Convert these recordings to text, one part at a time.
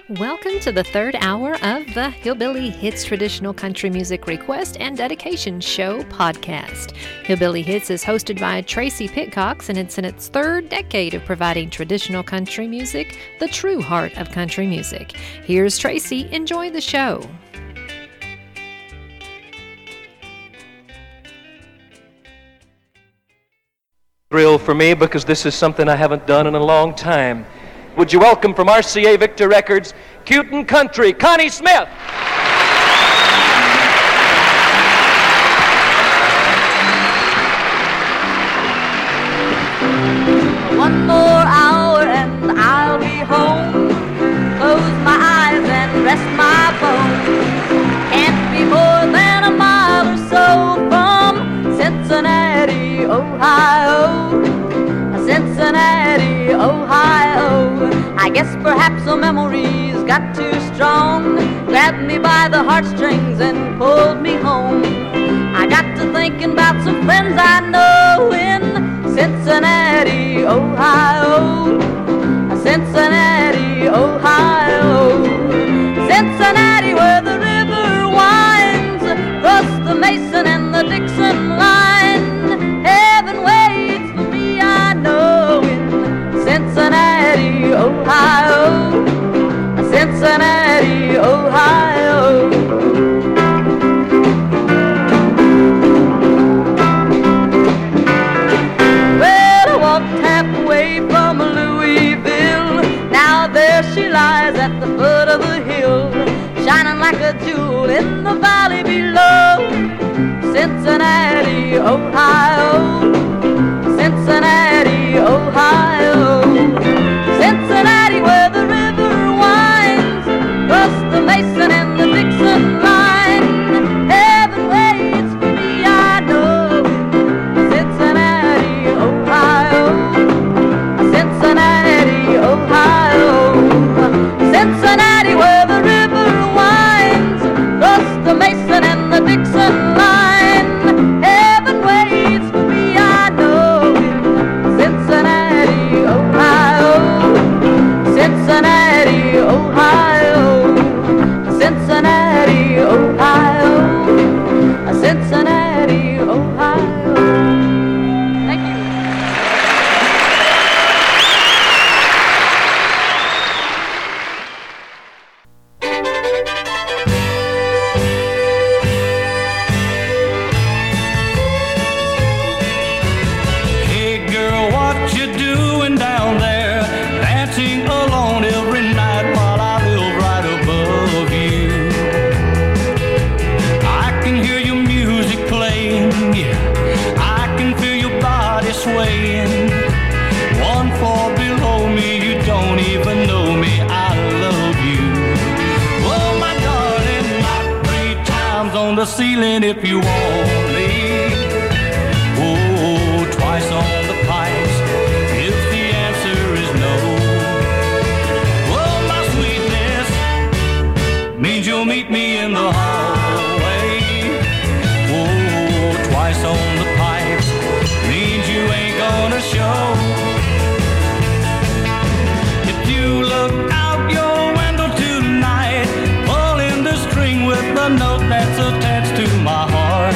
Welcome to the third hour of the Hillbilly Hits Traditional Country Music Request and Dedication Show podcast. Hillbilly Hits is hosted by Tracy Pitcox, and it's in its third decade of providing traditional country music, the true heart of country music. Here's Tracy. Enjoy the show. Thrill for me because this is something I haven't done in a long time. Would you welcome from RCA Victor Records, Cute and Country, Connie Smith. One more hour and I'll be home. Close my eyes and rest my bones. Can't be more than a mile or so from Cincinnati, Ohio. Cincinnati, Ohio. I guess perhaps a memories got too strong, grabbed me by the heartstrings and pulled me home. I got to thinking about some friends I know in Cincinnati, Ohio. Cincinnati, Ohio. Cincinnati, where the river winds across the Mason and the Dixon line. Heaven waits for me, I know, in Cincinnati, Ohio. Cincinnati, Ohio. Well, I walked halfway from Louisville. Now there she lies at the foot of the hill, shining like a jewel in the valley below. Cincinnati, Ohio. Cincinnati, Ohio. Cincinnati, where the river winds across the Mason and the Dixon line. Heaven waits for me, I know. Cincinnati, Ohio. Cincinnati, Ohio. Cincinnati, where the river winds across the Mason and the Dixon line. Heaven waits for me, I know. Cincinnati, Ohio. Cincinnati, Ohio. Cincinnati, Ohio. Cincinnati, Ohio. Thank you. Hey girl, what you doing down there? Dancing alone every night while I live right above you. I can hear your music playing, yeah. I can feel your body swaying. 1 floor below me, you don't even know me. I love you. Oh my darling, knock 3 times on the ceiling if you want me. Oh, twice on the pipes if the answer is no. Oh, my sweetness means you'll meet me in the hallway. Oh, twice on the pipes means you ain't gonna show. If you look out your window tonight, pulling the string with the note that's attached to my heart.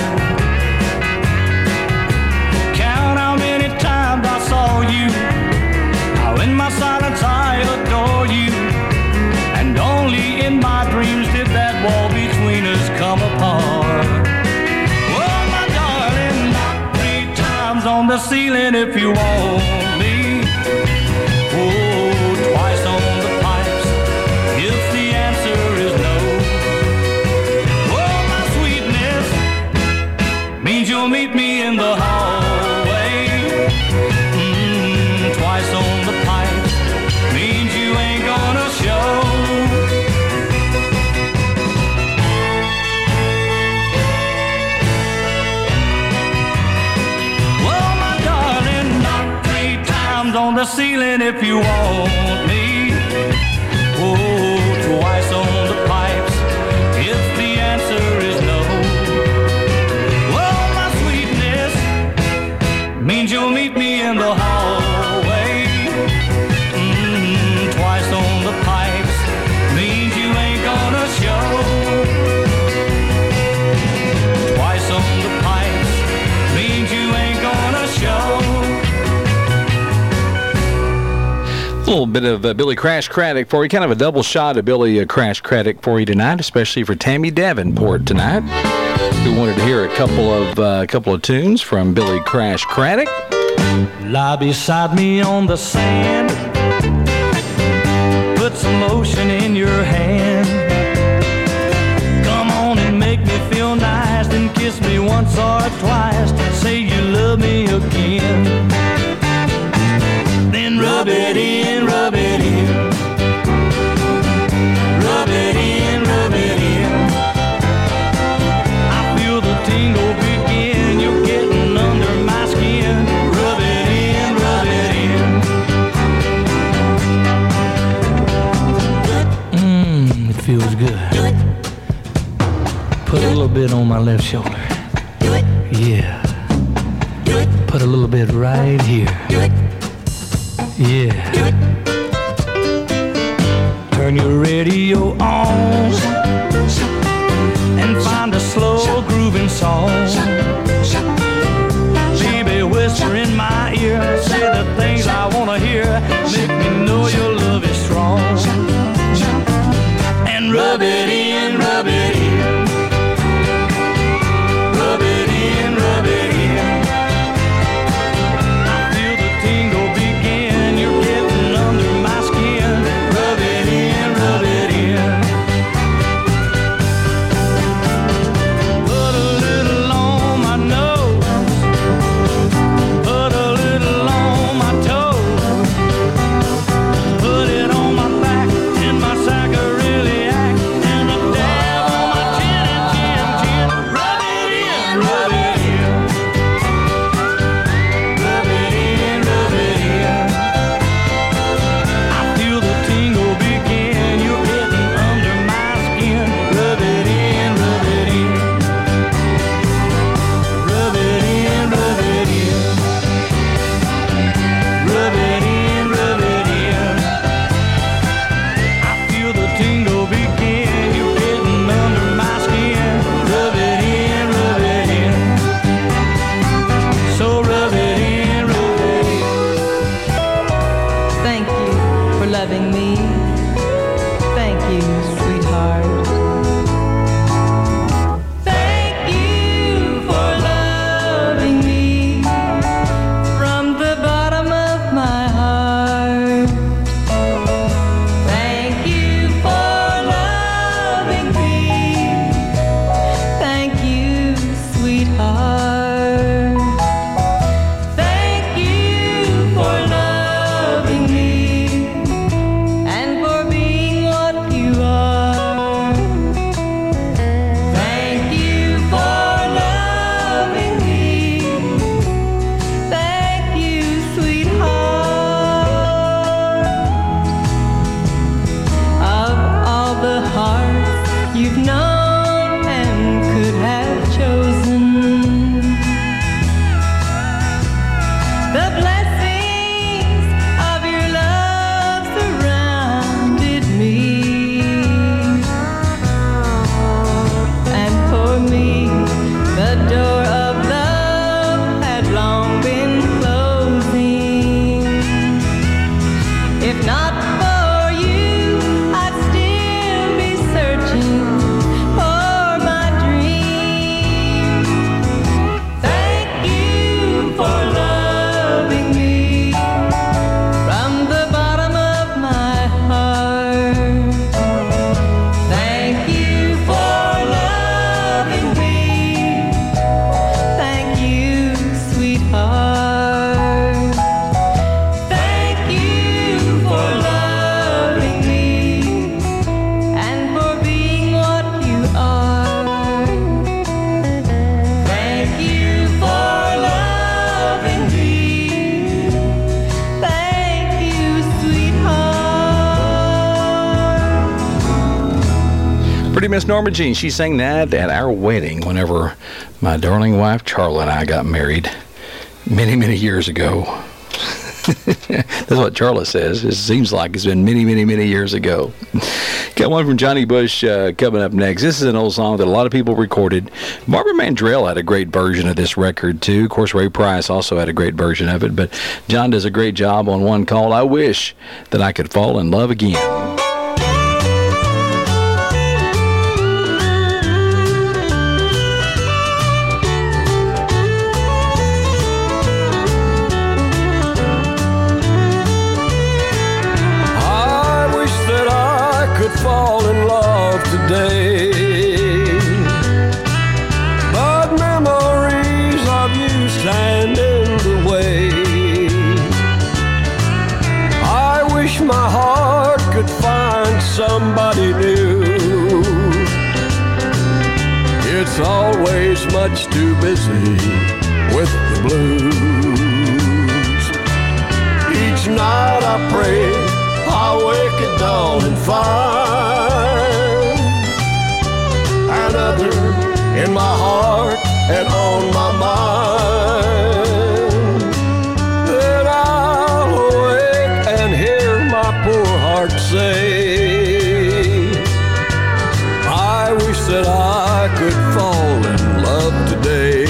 Count how many times I saw you, how in my silence I adore you, and only in my dreams did that wall between us come apart. Oh my darling, knock 3 times on the ceiling if you want me. Oh, twice on the pipes if the answer is no. Oh, my sweetness means you'll meet me in the hallway. Twice on the pipes means you ain't gonna show. Well, my darling, knock 3 times on the ceiling if you want me. Oh, twice on the pipes if the answer is no. Well, my sweetness means you'll meet me in the hallway. Twice on the pipes means little bit of Billy Crash Craddock for you, kind of a double shot of Billy Crash Craddock for you tonight, especially for Tammy Davenport tonight, who wanted to hear a couple of tunes from Billy Crash Craddock. Lie beside me on the sand, put some lotion in your hand. Come on and make me feel nice, then kiss me once or twice, say you love me again. Then rub it in, rub it in. Rub it in, rub it in. I feel the tingle begin, you're getting under my skin. Rub it in, rub it in. It feels good. Put a little bit on my left shoulder. Yeah. Put a little bit right here. Yeah. Turn your radio on and find a slow grooving song. Baby, whisper in my ear, say the things I wanna hear. Make me know your love is strong. And rub it in, rub it in. Rub it in, rub it in. Miss Norma Jean, she sang that at our wedding whenever my darling wife Charla and I got married many, many years ago. That's what Charlie says. It seems like it's been many, many, many years ago. Got one from Johnny Bush coming up next. This is an old song that a lot of people recorded. Barbara Mandrell had a great version of this record, too. Of course, Ray Price also had a great version of it. But John does a great job on one called I Wish That I Could Fall in Love Again. Fall in love today, but memories of you stand in the way. I wish my heart could find somebody new. It's always much too busy with the blues. Each night I pray I'll wake at dawn and find another in my heart and on my mind. Then I'll awake and hear my poor heart say, I wish that I could fall in love today.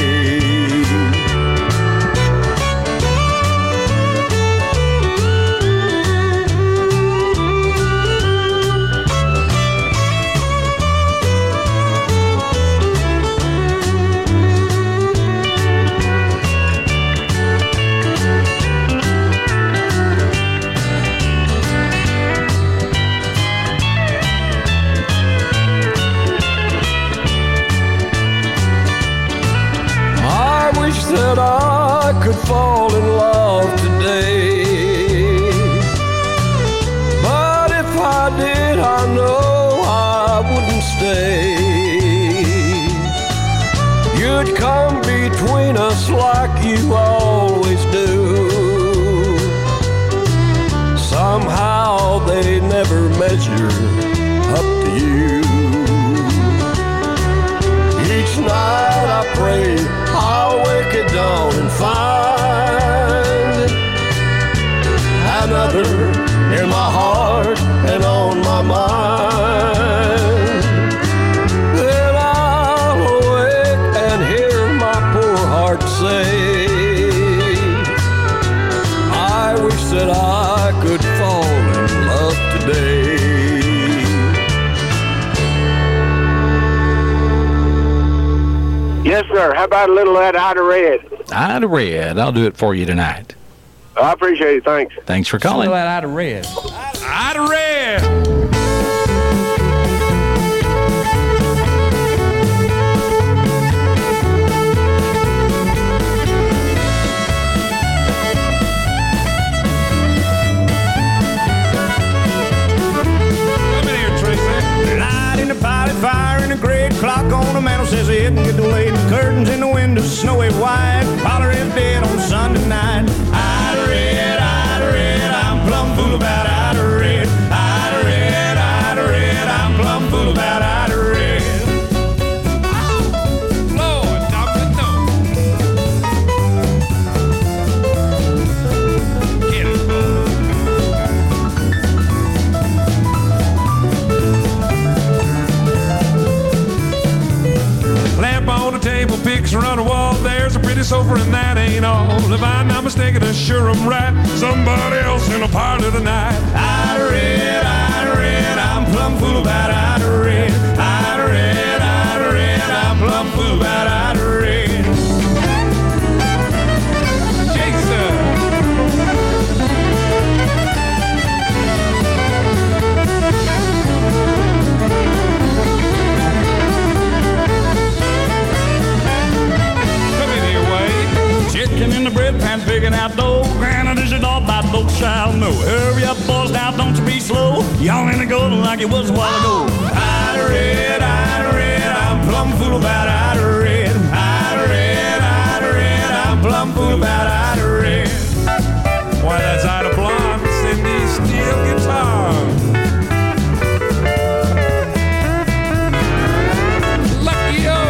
That I could fall in love today, but if I did, I know I wouldn't stay. You'd come between us like you always do. Somehow they never measure up to you. Each night I pray I'll wake at dawn and find another in my heart and on my mind. Then I'll awake and hear my poor heart say, I wish that I could fall in love today. Yes, sir. How about a little of that Ida Red? Ida Red. I'll do it for you tonight. I appreciate it. Thanks. Thanks for calling. That Ida Red. Ida Red. Come in here, Tracy. Light in the pilot, fire in the great clock on the mantel says it and get delayed. Curtains in the windows, snowy white. Parlor is dead on Sunday night. Ida Red, I'm plumb fool about Ida Red. Ida Red, I'm plumb fool about Ida Red. Lord, Dr. No. Get it, lamp on the table, picture on the wall. There's a pretty sofa and that ain't all. If I'm not mistaken, I'm sure I'm right. Somebody else in a part of the night. Ida Red, I'm plumb fool about Ida Red. Ida Red, I'm plumb fool about Ida Red. Jason. Chicken in the bread pan, picking out dough. Granted, is it all by both shall know. Hurry up, boys, now don't you be slow. Y'all in the golden like it was a while ago. Ida Red, I'm plumb fool about Ida Red. Ida Red, I'm plumb fool about Ida Red. Why, that's Ida Blonde, Cindy steel guitar. Lucky-o.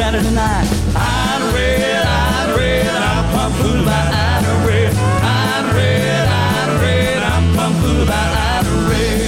Saturday night. Ida Red, I'm plumb fool about Ida Red. Ida Red, I'm plumb fool about Ida Red.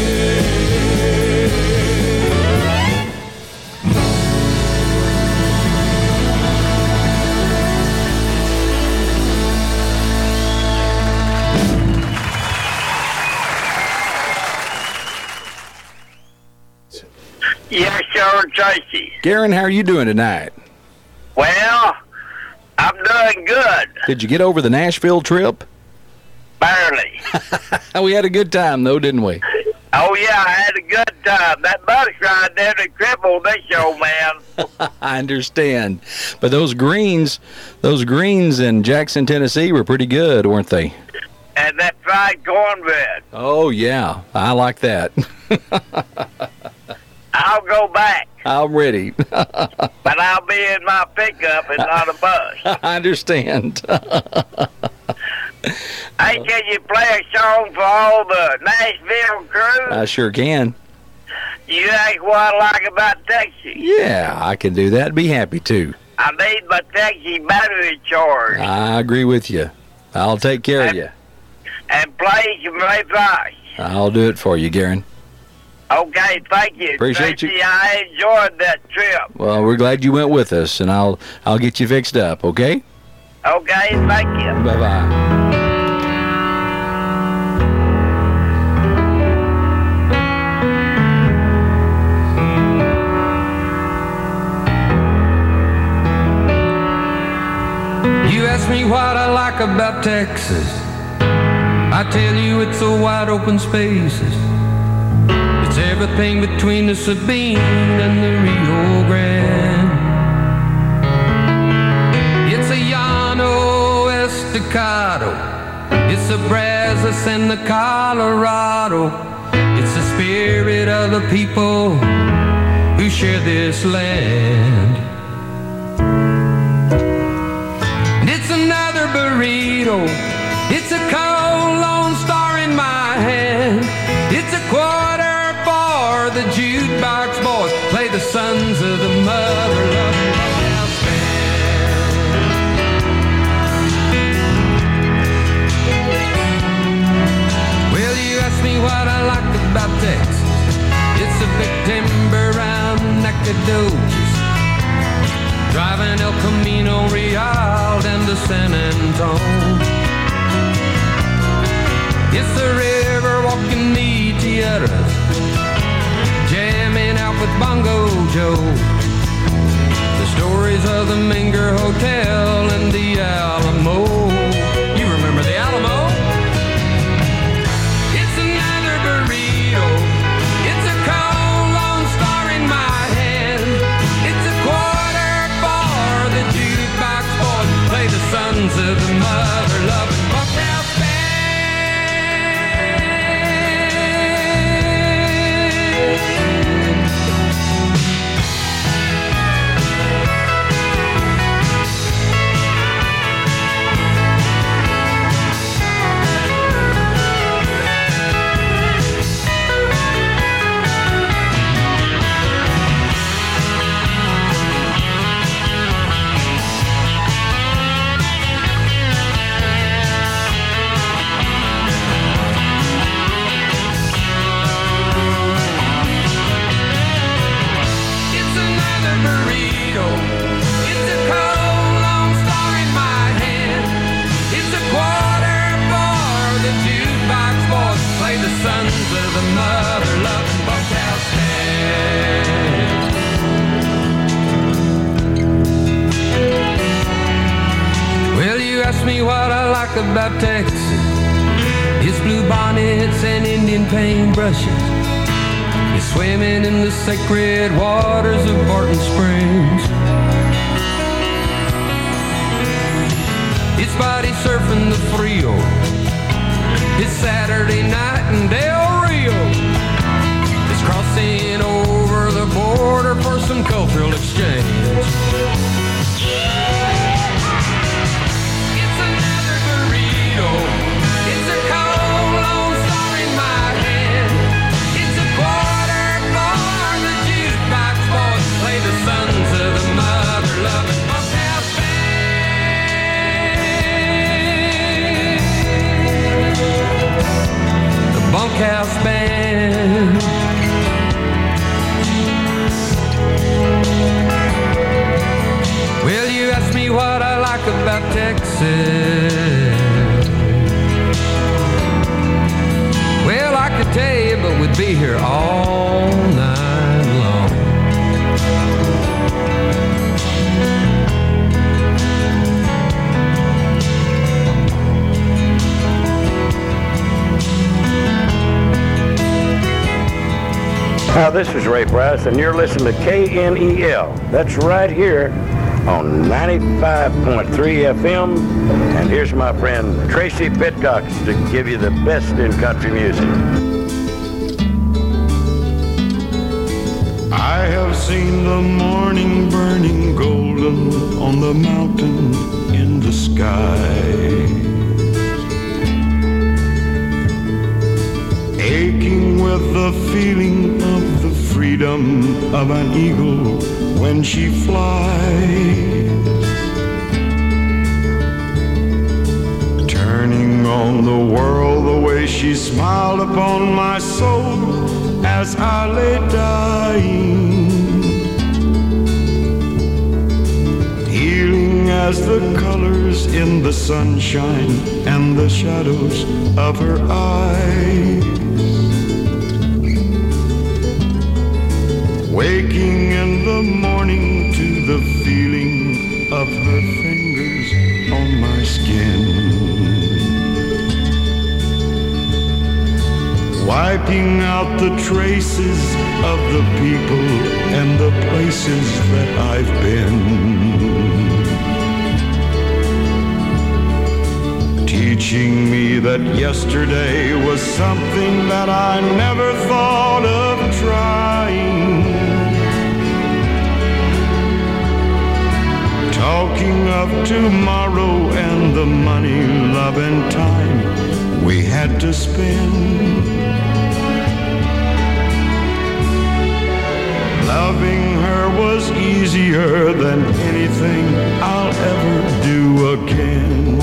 Yes, sir, Tracy. Garen, how are you doing tonight? Well, I'm doing good. Did you get over the Nashville trip? Barely. We had a good time, though, didn't we? Oh, yeah, I had a good time. That bus ride there that crippled this old man. I understand. But those greens in Jackson, Tennessee were pretty good, weren't they? And that fried cornbread. Oh, yeah. I like that. I'll go back. I'm ready. But I'll be in my pickup and not a bus. I understand. Hey, can you play a song for all the Nashville crew? I sure can. You ask what I like about taxi. Yeah, I can do that. Be happy to. I need my taxi battery charged. I agree with you. I'll take care of you. And play some Ray Price. I'll do it for you, Garen. Okay, thank you. Appreciate Tracy, you. I enjoyed that trip. Well, we're glad you went with us, and I'll get you fixed up, okay? Okay, thank you. Bye-bye. You ask me what I like about Texas. I tell you it's a wide open spaces. It's everything between the Sabine and the Rio Grande. It's a Llano Estacado. It's the Brazos and the Colorado. It's the spirit of the people who share this land. And it's another burrito. It's a cold Lone Star in my hand. It's a quarter for the jukebox boys. Play the Sons of the Mother Loving House Band. Well, you ask me what I like about Texas. It's a big timber round Nacogdoches, driving El Camino Real down to San Antone. It's the river walking the tierras, jamming out with Bongo Joe. The stories of the Menger Hotel and the Alamo. You remember the Alamo? It's another burrito. It's a cold Lone Star in my hand. It's a quarter for the jukebox boys. Play the Sons of the Mother Loving Bunkhouse Band. About Texas, it's blue bonnets and Indian paintbrushes. It's swimming in the sacred waters of Barton Springs. It's body surfing the Frio. It's Saturday night in Del Rio. It's crossing over the border for some cultural exchange. It's a cold Lone Star in my hand. It's a quarter for the jukebox boys. Play the Sons of the Mother Love. band. Well, you asked me what I like about Texas. Well, I could tell you, but we'd be here all night long. Now, this is Ray Price, and you're listening to KNEL. That's right here on 95.3 FM. And here's my friend Tracy Pitcox to give you the best in country music. I have seen the morning burning golden on the mountain in the sky, aching with the feeling of the freedom of an eagle when she flies, turning on the world the way she smiled upon my soul as I lay dying, healing as the colors in the sunshine and the shadows of her eyes, waking in the morning to the feeling of her fingers on my skin, wiping out the traces of the people and the places that I've been, teaching me that yesterday was something that I never thought of trying, talking of tomorrow and the money, love and time we had to spend, loving her was easier than anything I'll ever do again.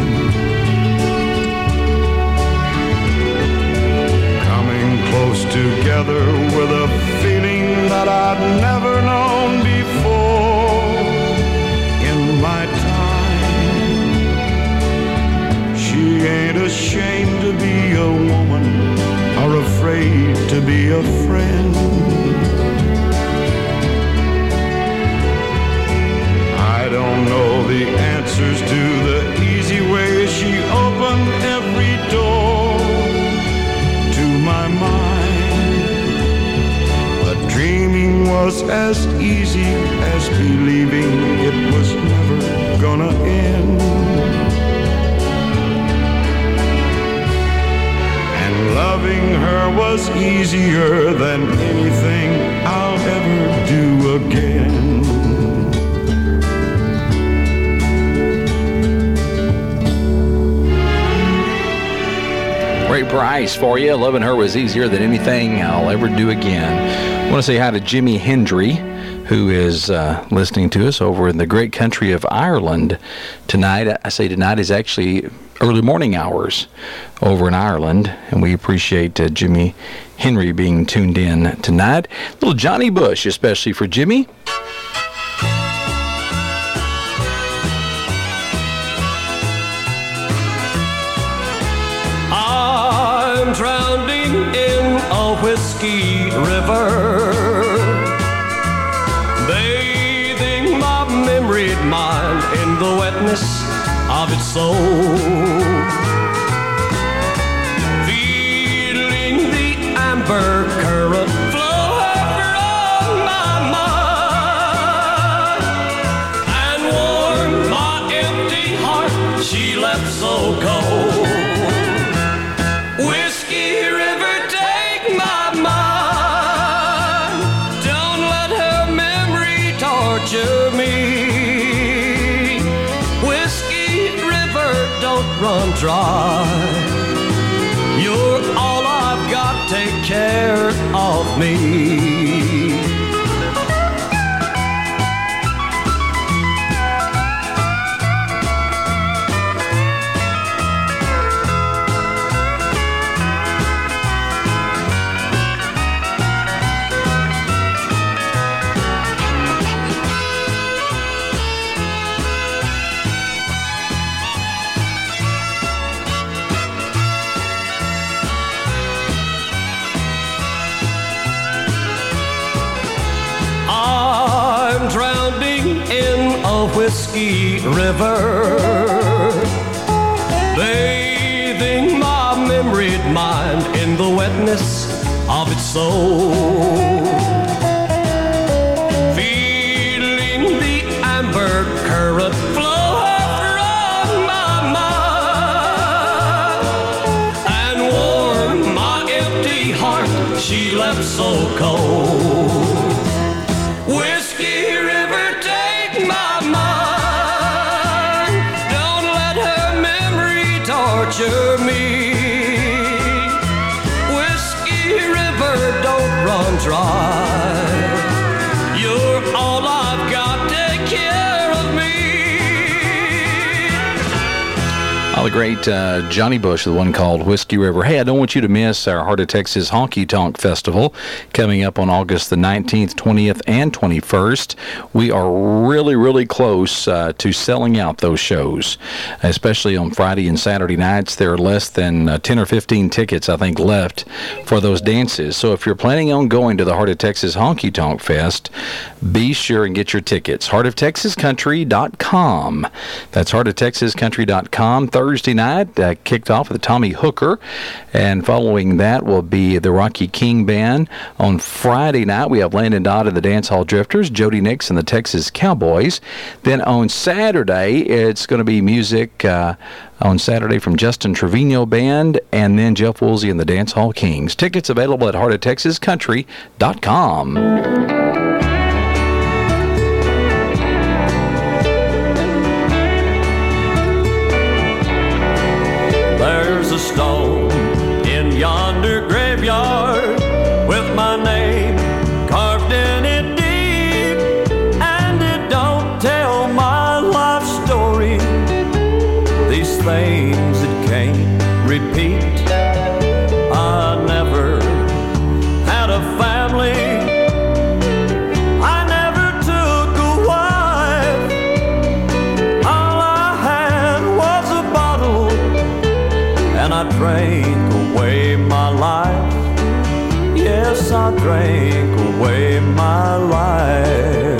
Coming close together with a feeling that I'd never known before in my time. She ain't ashamed to be a woman or afraid to be a friend. I don't know the answers to the easy way she opened every door to my mind, but dreaming was as easy as believing it was never gonna end. And loving her was easier than anything I'll ever do again. Ray Price for you. Loving her was easier than anything I'll ever do again. I want to say hi to Jimmy Hendry, who is listening to us over in the great country of Ireland tonight. I say tonight is actually early morning hours over in Ireland, and we appreciate Jimmy Henry being tuned in tonight. Little Johnny Bush, especially for Jimmy. I'm drowning in a whiskey river, bathing my memoried mind in the wetness of its soul, feeling the amber current flow from my mind and warm my empty heart she left so cold. Run dry. You're all I've got, take care of me. Whiskey River, bathing my memoried mind in the wetness of its soul, feeling the amber current flow from my mind and warm my empty heart she left so cold. Whiskey River, take my mind, don't let her memory torture me. Don't run dry. You're all I've got. Take care of me. Oh, the great Johnny Bush, the one called Whiskey River. Hey, I don't want you to miss our Heart of Texas Honky Tonk Festival coming up on August the 19th, 20th, and 21st. We are really, really close to selling out those shows, especially on Friday and Saturday nights. There are less than 10 or 15 tickets, I think, left for those dances. So if you're planning on going to the Heart of Texas Honky Tonk Fest, be sure and get your tickets. HeartofTexasCountry.com. That's HeartofTexasCountry.com. Thursday night, kicked off with Tommy Hooker, and following that will be the Rocky King Band. On Friday night, we have Landon Dodd and the Dance Hall Drifters, Jody Nix and the Texas Cowboys. Then on Saturday, it's going to be music on Saturday from Justin Trevino Band, and then Jeff Woolsey and the Dance Hall Kings. Tickets available at HeartofTexasCountry.com. There's a stone in yonder graveyard with my name carved in it deep, and it don't tell my life story. These things that can't repeat. I never had a family. I never took a wife. All I had was a bottle, and I drank away my life. Yes, I drank away my life.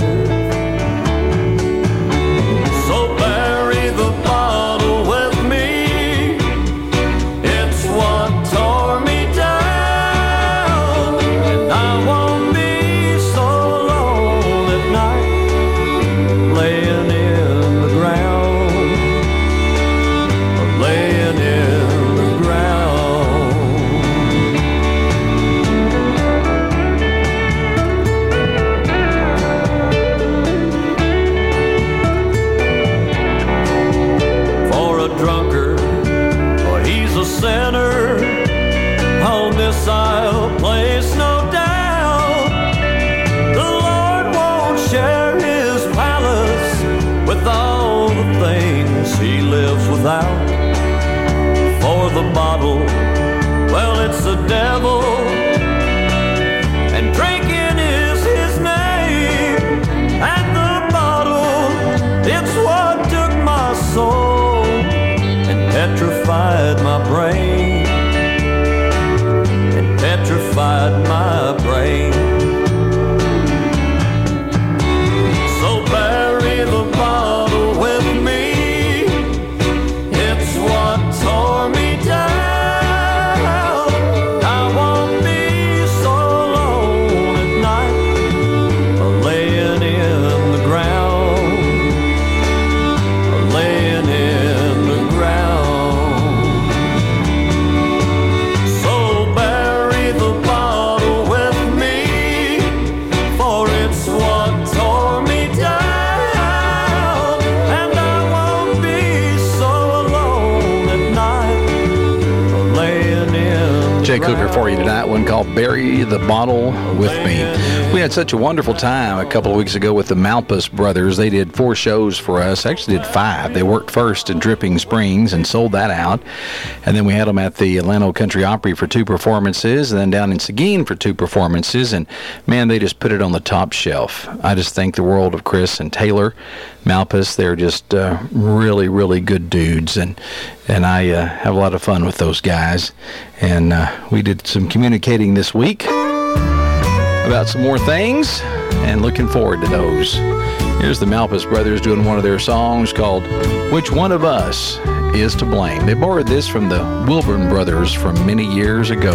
So bury the bottle with me. It's what tore me down, and I won't be so alone at night, laying in the ground, laying in the ground. For a drunkard, or he's a sinner, on this I'll place no doubt. The Lord won't share his palace with all the things he lives without. For the bottle, well, it's the devil, and drinking is his name. And the bottle, it's what took my soul and petrified my brain, and petrified my brain. So bury the bottle with me. It's what tore me down. I won't be so alone at night, laying in the ground, laying in the ground. So bury the bottle with me, for it's what tore me down, and I won't be so alone at night, laying in. Jay Cooker for you tonight, one called Bury the Bottle with Me. We had such a wonderful time a couple of weeks ago with the Malpas brothers. They did 4 shows for us, actually did 5. They worked first in Dripping Springs and sold that out. And then we had them at the Atlanta Country Opry for 2 performances, and then down in Seguin for 2 performances. And man, they just put it on the top shelf. I just think the world of Chris and Taylor Malpas. They're just really, really good dudes. And I have a lot of fun with those guys. And we did some communicating this week about some more things, and looking forward to those Here's the Malpas Brothers doing one of their songs called Which One of Us Is to Blame. They borrowed this from the Wilburn Brothers from many years ago.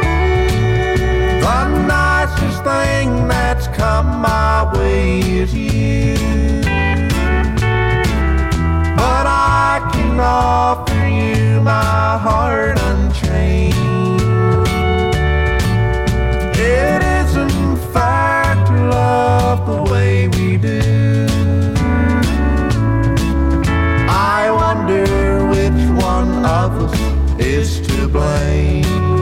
The nicest thing that's come my way is you, but I can offer you my heart unchained. It isn't fair to love the way we do. I wonder which one of us is to blame.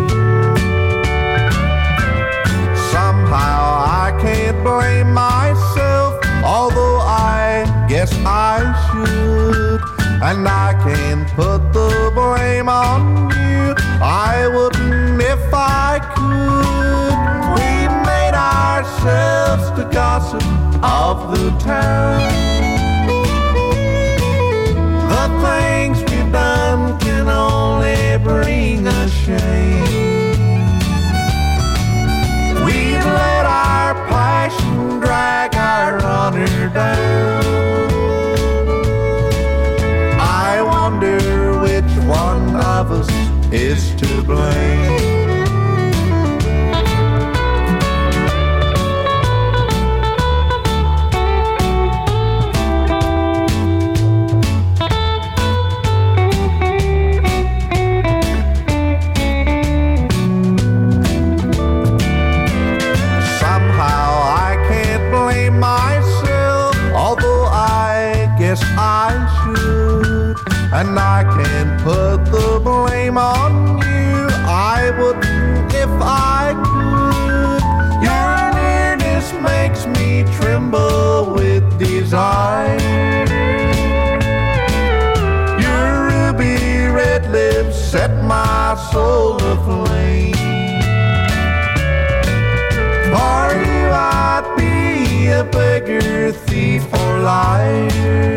Somehow I can't blame myself, although I guess I should. And I can't put the blame on you, I wouldn't if I could. We made ourselves the gossip of the town. The things we've done can only bring us shame. We've let our passion drag our honor down. I wonder which one of us is to blame. I should, and I can't put the blame on you, I wouldn't if I could. Your nearness makes me tremble with desire. Your ruby red lips set my soul aflame. For you I'd be a beggar, thief, or liar.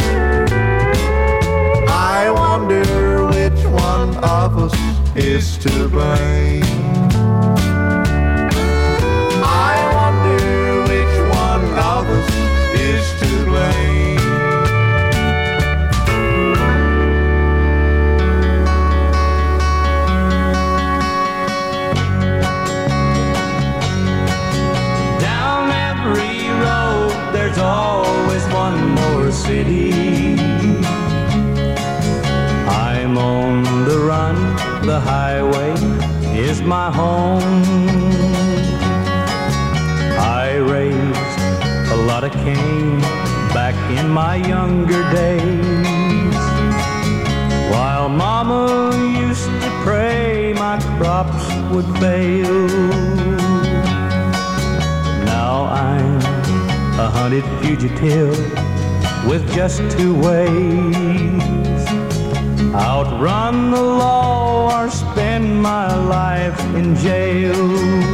I wonder which one of us is to blame. I wonder which one of us is to blame. Down every road there's always one more city. I'm on the run, the highway is my home. I raised a lot of cane back in my younger days, while Mama used to pray my crops would fail. Now I'm a hunted fugitive with just two ways: outrun the law or spend my life in jail.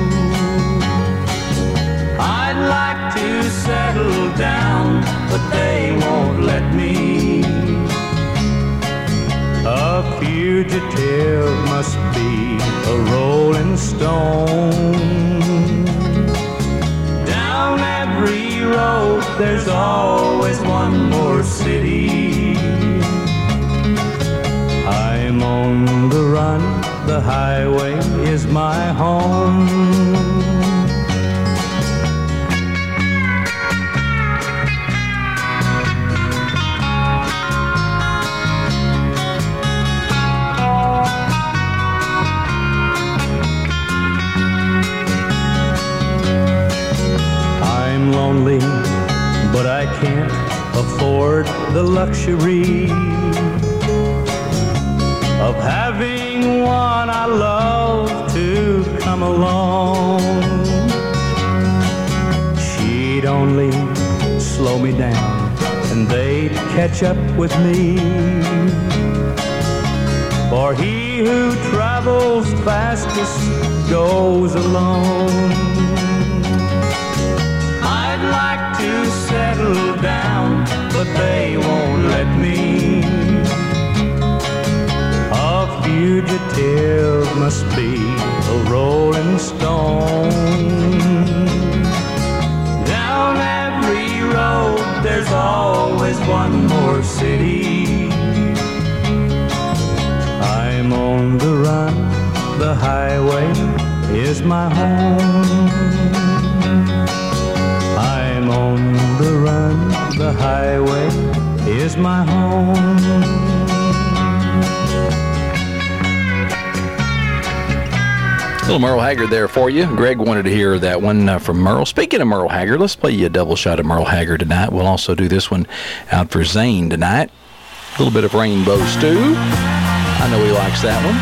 I'd like to settle down, but they won't let me. A fugitive must be a rolling stone. Down every road there's always one more city. I'm on the run, the highway is my home. I'm lonely, but I can't afford the luxury of having one I love to come along. She'd only slow me down and they'd catch up with me. For he who travels fastest goes alone. I'd like to settle down, but they won't let me. A fugitive must be a rolling stone. Down every road is my home. I'm on the run, the highway is my home. Little Merle Haggard there for you. Greg wanted to hear that one from Merle. Speaking of Merle Haggard, let's play you a double shot of Merle Haggard tonight. We'll also do this one out for Zane tonight. A little bit of Rainbow Stew. I know he likes that one.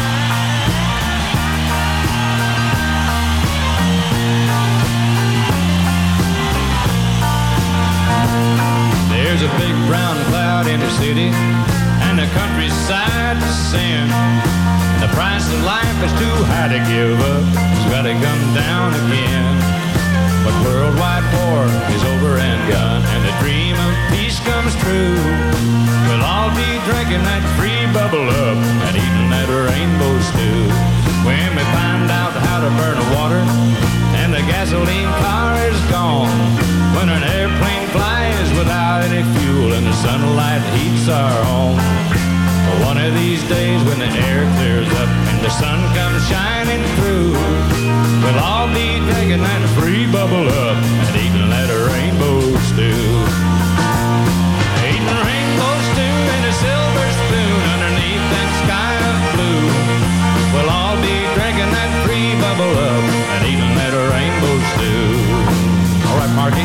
There's a big brown cloud in the city and the countryside to sin. The price of life is too high to give up. It's got to come down again. But worldwide war is over and gone, and the dream of peace comes true. We'll all be drinking that free bubble up and eating that rainbow stew. When we find out how to burn water and the gasoline car is gone. When an airplane flies without any fuel and the sunlight heats our home. One of these days when the air clears up and the sun comes shining through, we'll all be drinking that free bubble up and eating that rainbow stew. Eating rainbow stew in a silver spoon underneath that sky of blue. We'll all be drinking that free bubble up and eating that rainbow stew. All right, Marky.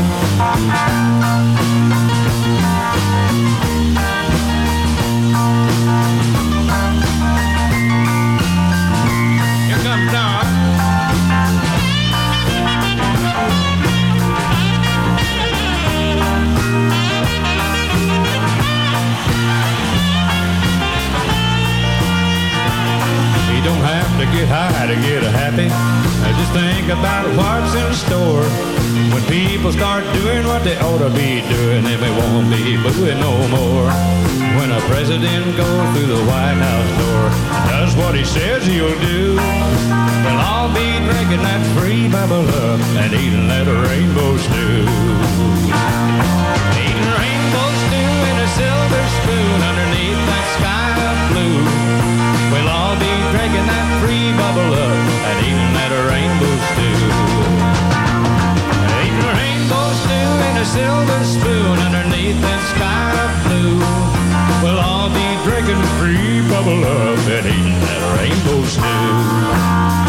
Get high to get happy. Just think about what's in store. When people start doing what they ought to be doing, then we won't be booing no more. When a president goes through the White House door and does what he says he'll do, we'll all be drinking that free bubble up and eating that rainbow stew. Eating rainbow stew in a silver spoon underneath that sky of blue. We'll all be drinking that free bubble up and eating that rainbow stew. Eating rainbow stew in a silver spoon underneath that sky of blue. We'll all be drinking free bubble up and eating that rainbow stew.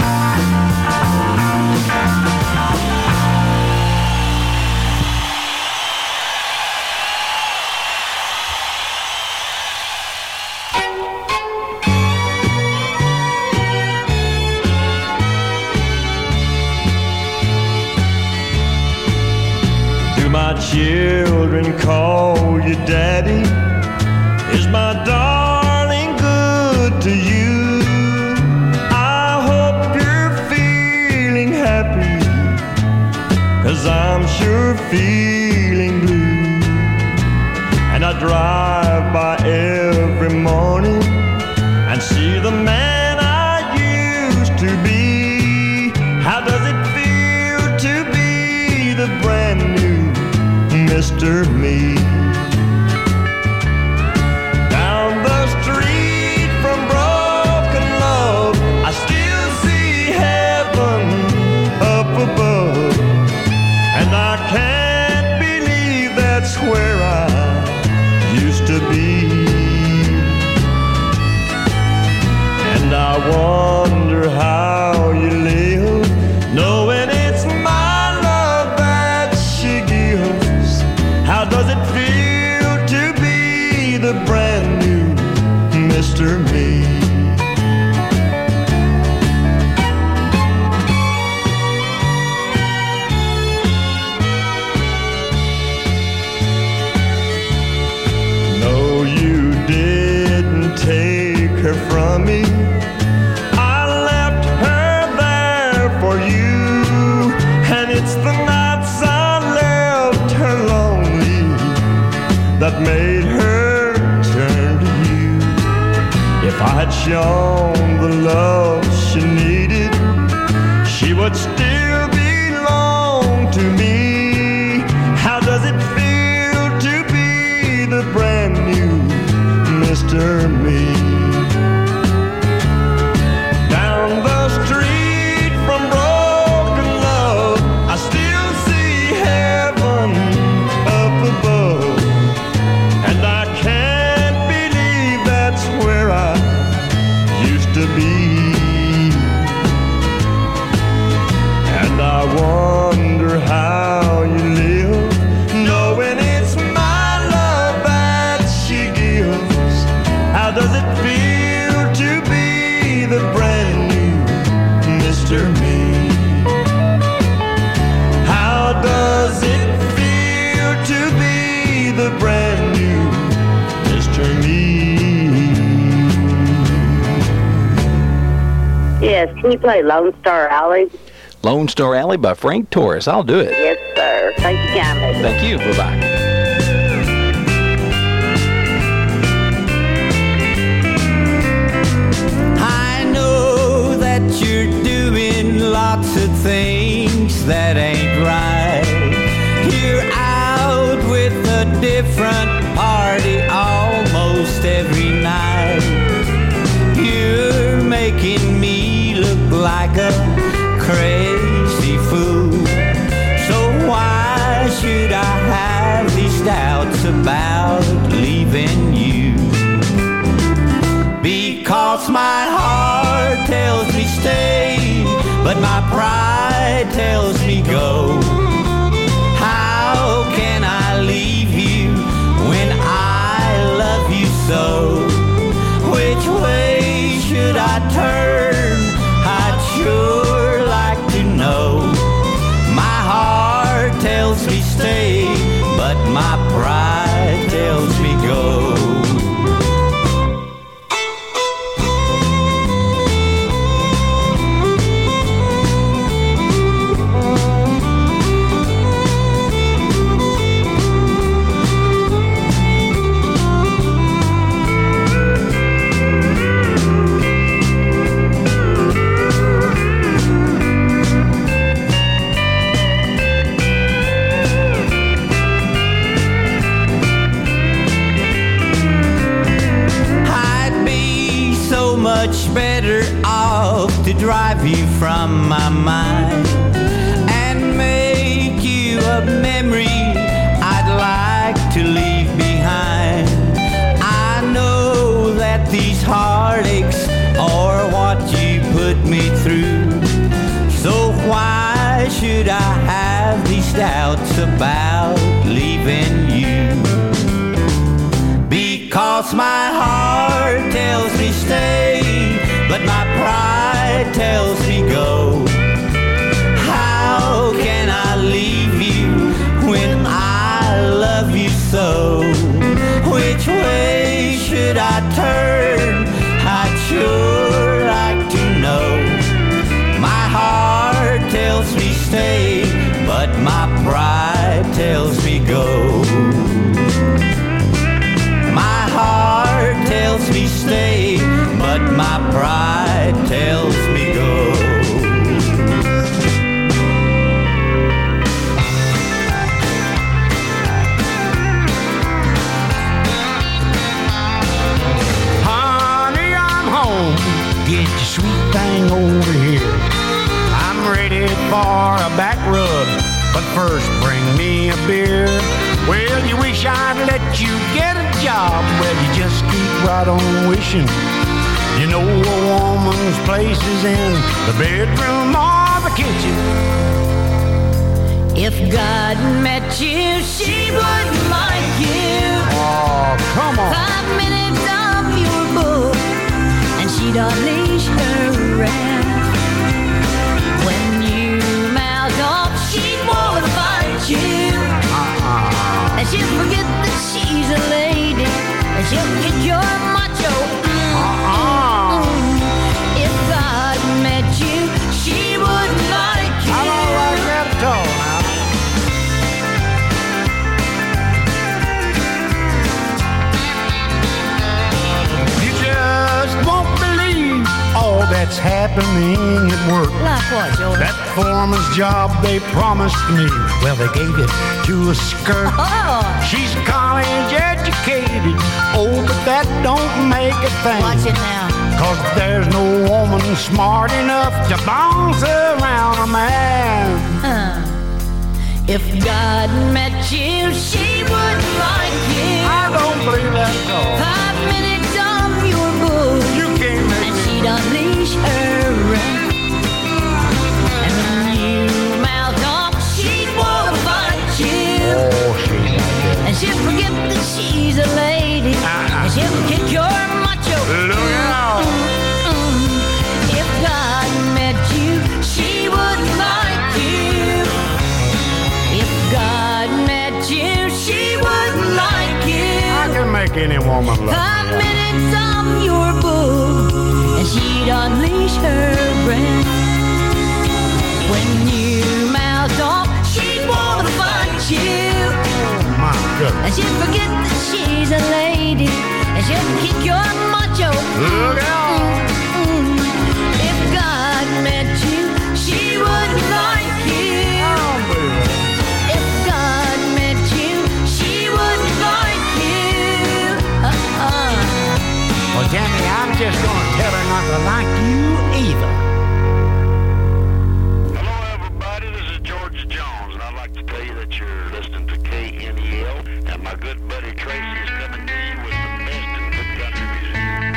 My children call you daddy. Is my darling good to you? I hope you're feeling happy, 'cause I'm sure feeling blue. And I drive by every morning and see the man I used to be. How does it feel to be the brand new Mr. Me? Down the street from broken love, I still see heaven up above, and I can't believe that's where I used to be. And I wonder how you live, knowing it's my love that she gives. How does it feel to be the brand new Mr. Me? No, you didn't take her from me. I left her there for you, and it's the nights I left her lonely that made her turn to you. If I had shown the love she needed, she would still belong to me. How does it feel to be the brand new Mr. Me? Down the street Can you play Lone Star Alley? Lone Star Alley by Frank Torres. I'll do it. Yes, sir. Thank you kindly. Thank you. Bye-bye. I know that you're doing lots of things that ain't right. You're out with a different party almost every night. You're making me look like a crazy fool. So why should I have these doubts about leaving you? Because my heart tells me stay, but my pride tells me go. How can I leave you when I love you so? Which way should I turn? I'd sure like to know. My heart tells me stay, but my pride tells me go. Much better off to drive you from my mind and make you a memory I'd like to leave behind. I know that these heartaches are what you put me through. So why should I have these doubts about leaving you? Because my heart tells me stay, but my pride tells me go. How can I leave you when I love you so? Which way should I turn? I'd sure like to know. My heart tells me stay, but my pride tells me go. My heart tells me stay, but my pride tells me go. Honey, I'm home. Get your sweet thing over here. I'm ready for a back rub, but first bring me a beer. Well, you wish I'd let you get a job. Well, you just keep right on wishing. You know a woman's place is in the bedroom or the kitchen. If God met you, she wouldn't like you. Oh, come on. 5 minutes of your book, and she'd unleash her wrath. When you mouthed off, she'd want to fight you. And she'll forget that she's a lady, and she'll get your macho. If God met you, she wouldn't like you. I don't like that at all now. You just won't believe all that's happening at work. Like what, George? That foreman's job they promised me, well, they gave it to a skirt. Oh. She's college educated, oh, but that don't make a thing. Watch it now. 'Cause there's no woman smart enough to bounce around a man. If God met you, she wouldn't like you. I don't believe that at all. 5 minutes on your book, You can't make and me. she'd unleash her wrath. And when you mouthed off, she'd want to fight you. Oh, she's like that. And she'll forget that she's a lady, and she'll kick your macho. Look out. If God met you, she wouldn't like you. If God met you, she wouldn't like you. I can make any woman love 5 me. minutes on your book, and she'd unleash her breath. When you mouthed off, she'd wanna fight you. My goodness. And she'd forget that she's a lady, and she'll kick your macho. Look out. If God met you, she wouldn't like you. Oh, baby. If God met you, she wouldn't like you. Well, Tammy, I'm just gonna tell her not to like you either. Hello, everybody. This is George Jones, and I'd like to tell you that you're listening to KNEL, and my good buddy Tracy is coming to you with the best in good country music.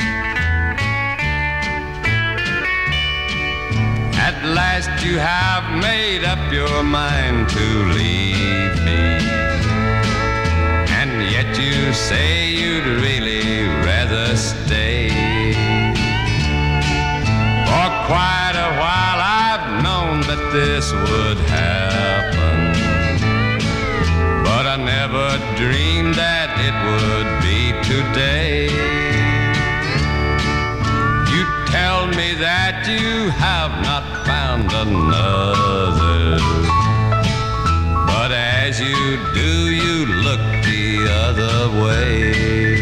At last you have made up your mind to leave me, and yet you say you'd really rather stay. For quite a while I've known that this would happen, but I never dreamed that it would be today. You tell me that you have not found another, but as you do, you look the other way.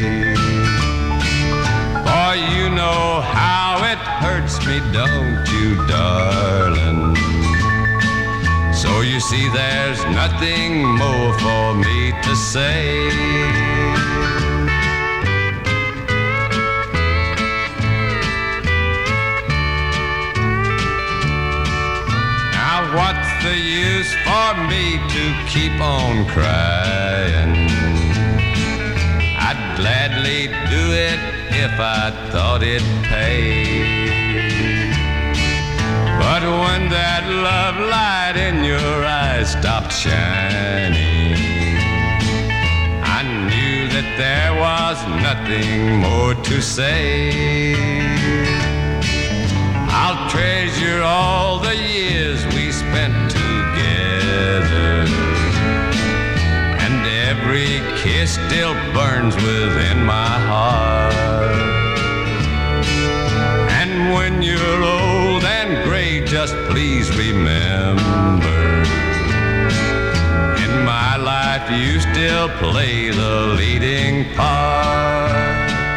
For you know how it hurts me, don't you, darling? So you see there's nothing more for me to say. What's the use for me to keep on crying? I'd gladly do it if I thought it'd pay. But when that love light in your eyes stopped shining, I knew that there was nothing more to say. I'll treasure all the years we spent together, and every kiss still burns within my heart. And when you're old and gray, just please remember, in my life you still play the leading part.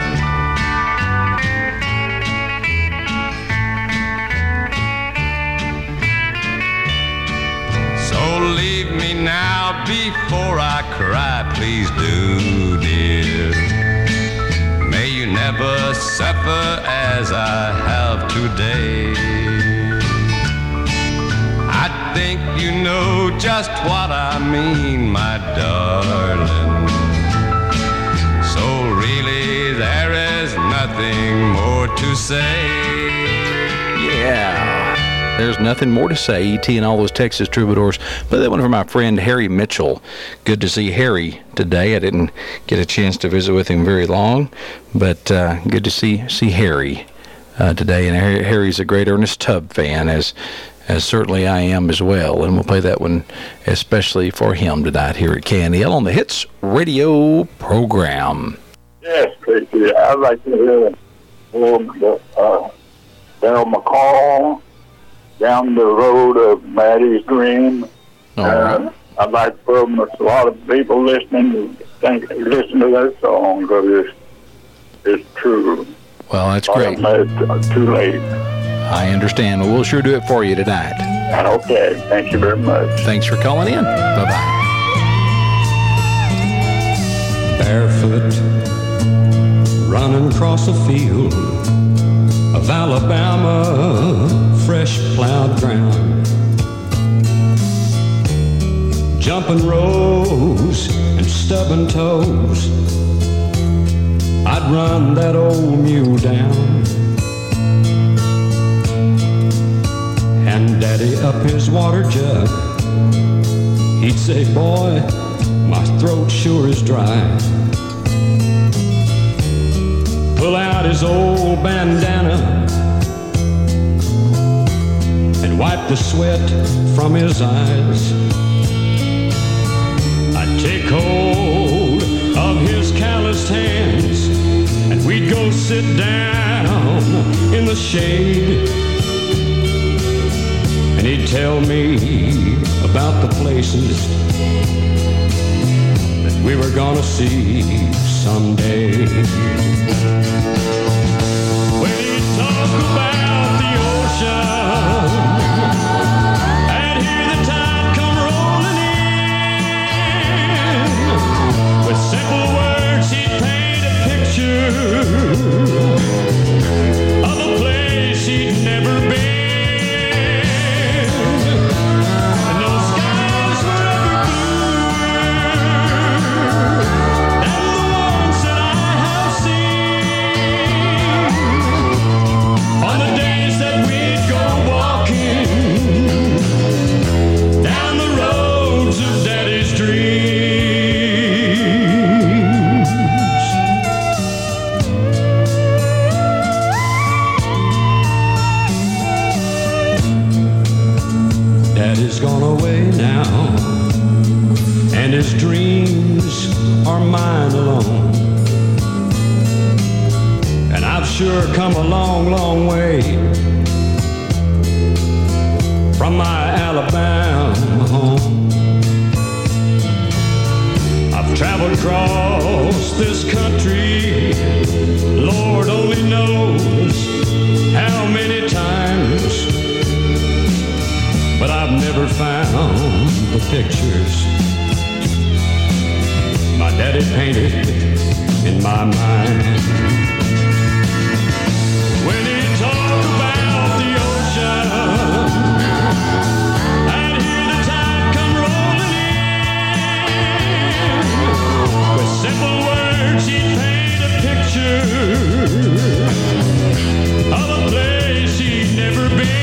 Leave me now before I cry, please do, dear. May you never suffer as I have today. I think you know just what I mean, my darling. So really there is nothing more to say. Yeah. There's nothing more to say, E.T. and all those Texas troubadours. But that one from my friend Harry Mitchell. Good to see Harry today. I didn't get a chance to visit with him very long, but good to see Harry today. And Harry's a great Ernest Tubb fan, as certainly I am as well. And we'll play that one especially for him tonight here at KNEL on the Hits Radio program. Yes, Tracy. I'd like to hear Darryl McCall, Down the Road of Maddie's Dream. I'd like for a lot of people listening to listen to that song because it's true. Well, that's great. It's too late. I understand. Well, we'll sure do it for you tonight. Okay. Thank you very much. Thanks for calling in. Bye-bye. Barefoot, running across a field of Alabama, fresh plowed ground. Jumping rows and stubbing toes, I'd run that old mule down. And Daddy up his water jug, he'd say, boy, my throat sure is dry. Pull out his old bandana and wipe the sweat from his eyes. I'd take hold of his calloused hands and we'd go sit down in the shade, and he'd tell me about the places that we were gonna see someday. When he'd talk about the ocean and hear the tide come rolling in, with simple words he'd paint a picture of a place he'd never been. Daddy's gone away now, and his dreams are mine alone. And I've sure come a long, long way from my Alabama home. I've traveled across this country, Lord only knows how many times, but I've never found the pictures my daddy painted in my mind. When he talked about the ocean and hear the tide come rolling in, with simple words he'd paint a picture of a place he'd never been.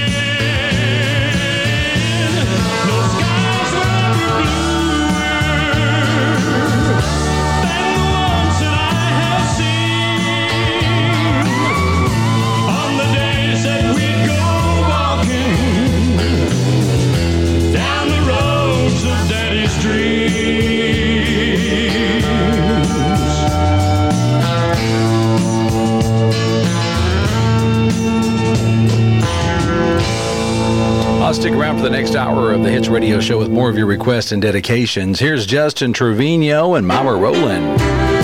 I'll stick around for the next hour of the Hits Radio Show with more of your requests and dedications. Here's Justin Trevino and Mama Roland.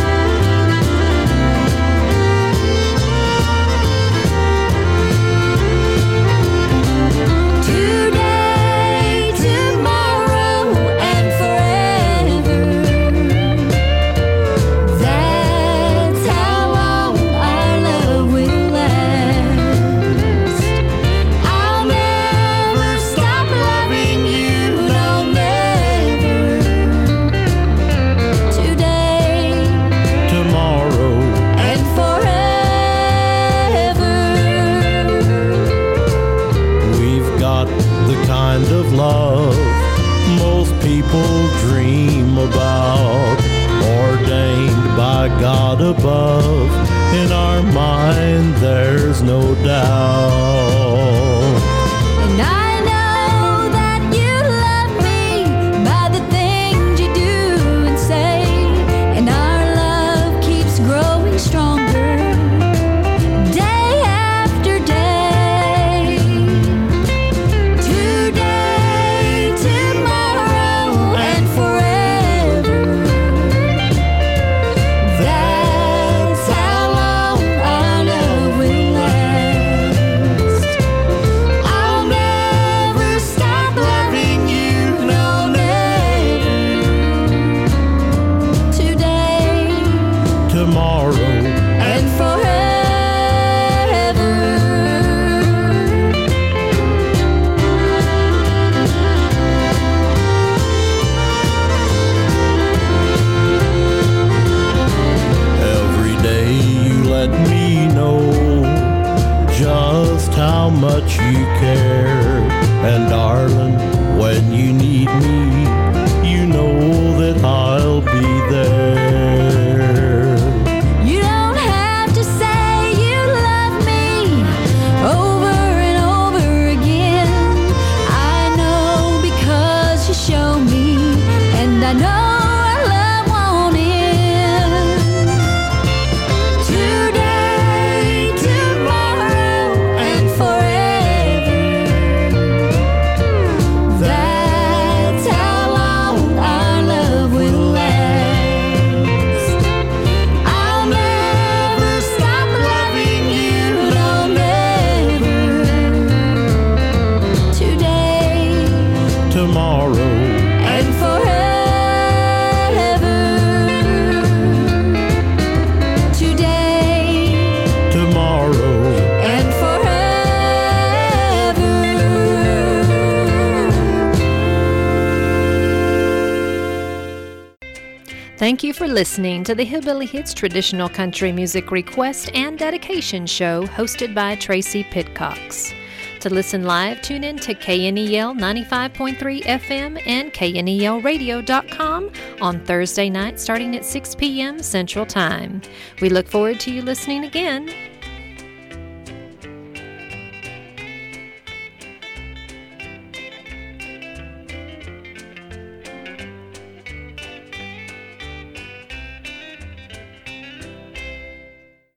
God above, in our mind there's no doubt. And I know that you love me by the things you do and say, and our love keeps growing stronger day after day. Today, tomorrow, and forever. That's how long our love will last. Thank you for listening to the Hillbilly Hits Traditional Country Music Request and Dedication Show hosted by Tracy Pitcox. To listen live, tune in to KNEL 95.3 FM and KNELradio.com on Thursday night starting at 6 p.m. Central Time. We look forward to you listening again.